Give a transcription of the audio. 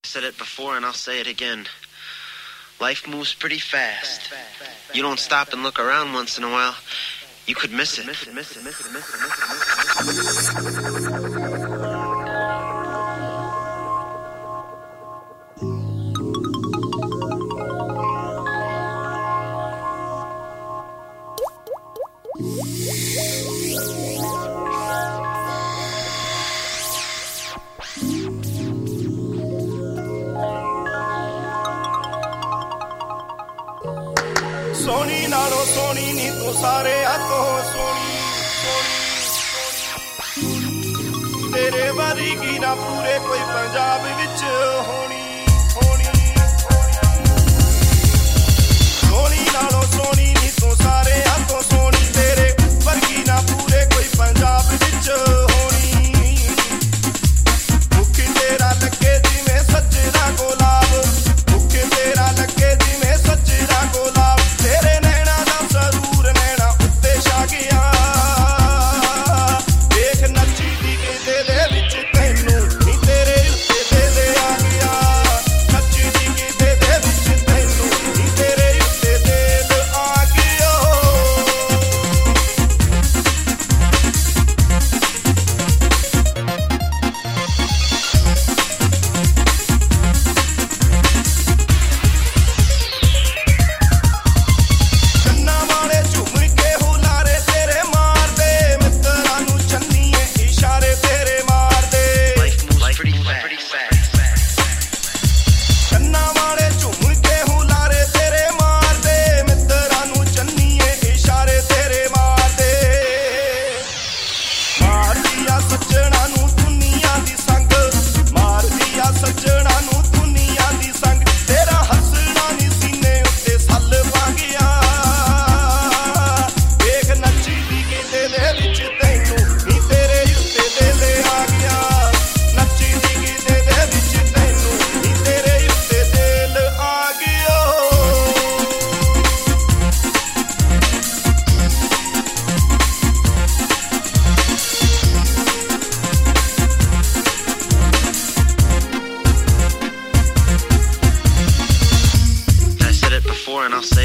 Said it before and I'll say it again. Life moves pretty fast. You don't stop and look around once in a while, you could miss it. ਸੋਹਣੀ ਨਾਲੋਂ ਸੋਹਣੀ ਨੀ ਤੂੰ ਸਾਰਿਆਂ ਤੋਂ ਸੋਹਣੀ ਤੇਰੇ ਵਰਗੀ ਨਾ ਪੂਰੇ ਕੋਈ ਪੰਜਾਬ ਵਿੱਚ ਹੋਣੀ ਸੋਹਣੀ ਨਾਲੋਂ ਸੋਹਣੀ ਨੀ ਤੂੰ ਸਾਰਿਆਂ ਤੋਂ ਸੋਹਣੀ ਤੇਰੇ ਵਰਗੀ ਨਾ ਪੂਰੇ ਕੋਈ ਪੰਜਾਬ ਵਿੱਚ ਹੋਣੀ ਮੁੱਖ ਤੇਰਾ ਲੱਗੇ ਜਿਵੇਂ ਸੱਜਣਾ ਗੁਲਾਬ ਮੁੱਖ ਤੇਰਾ ਲੱਗੇ ਜਿਵੇਂ ਸੱਜਣਾ ਗੁਲਾਬ ਤੇਰੇ ਨੈਣਾ ਦਾ ਸਰੂਰ ਨੈਣਾ ਉੱਤੇ ਛਾ ਗਿਆ ਦੇਖ ਨੱਚੀ ਦੀ ਗਿੱਧੇ ਦੇ ਵਿੱਚ ਤੈਨੂੰ ਨੀ ਤੇਰੇ ਉੱਤੇ ਦੇ ਆ ਗਿਆ ਨੱਚੀ ਦੀ ਗਿੱਧੇ ਦੇ ਵਿੱਚ ਤੈਨੂੰ ਨੀ ਤੇਰੇ ਉੱਤੇ ਦੇ ਆ ਗਿਆ ਕੰਨਾਂ ਵਾਲੇ ਝੁੰਮ ਕੇ ਹੁਲਾਰੇ ਤੇਰੇ ਮਾਰਦੇ ਮਿੱਤਰਾਂ ਨੂੰ ਚੰਨੀਏ ਇਸ਼ਾਰੇ ਤੇਰੇ ਮਾਰਦੇ Life moves pretty fast. ਕੰਨਾਂ ਵਾਲੇ ਝੁੰਮ ਕੇ ਹੁਲਾਰੇ ਤੇਰੇ ਮਾਰਦੇ ਮਿੱਤਰਾਂ ਨੂੰ ਚੰਨੀਏ ਇਸ਼ਾਰੇ ਤੇਰੇ ਮਾਰਦੇ ਮਾਰਦੀ ਆ ਸੱਜਣਾ ਨੂੰ ਦੁਨੀਆ ਦੀ ਸੰਗ ਮਾਰਦੀ ਆ ਸੱਜਣਾ ਨੂੰ ਦੁਨੀਆ ਦੀ ਸੰਗ ਤੇਰਾ ਹੱਸਣਾ ਨੀ ਸੀਨੇ ਉੱਤੇ ਸੱਲ ਪਾ ਗਿਆ ਵੇਖ ਨੱਚੀ ਦੀ ਗਿੱਧੇ ਦੇ ਵਿੱਚ ਤੈਨੂੰ ਨੀ ਤੇਰੇ ਉੱਤੇ ਦੇ ਆ ਗਿਆ ਨੱਚੀ ਦੀ ਗਿੱਧੇ ਦੇ ਵਿੱਚ ਤੈਨੂੰ ਨੀ ਤੇਰੇ ਉੱਤੇ ਦਿਲ ਆ ਗਿਆ I said it before and I'll say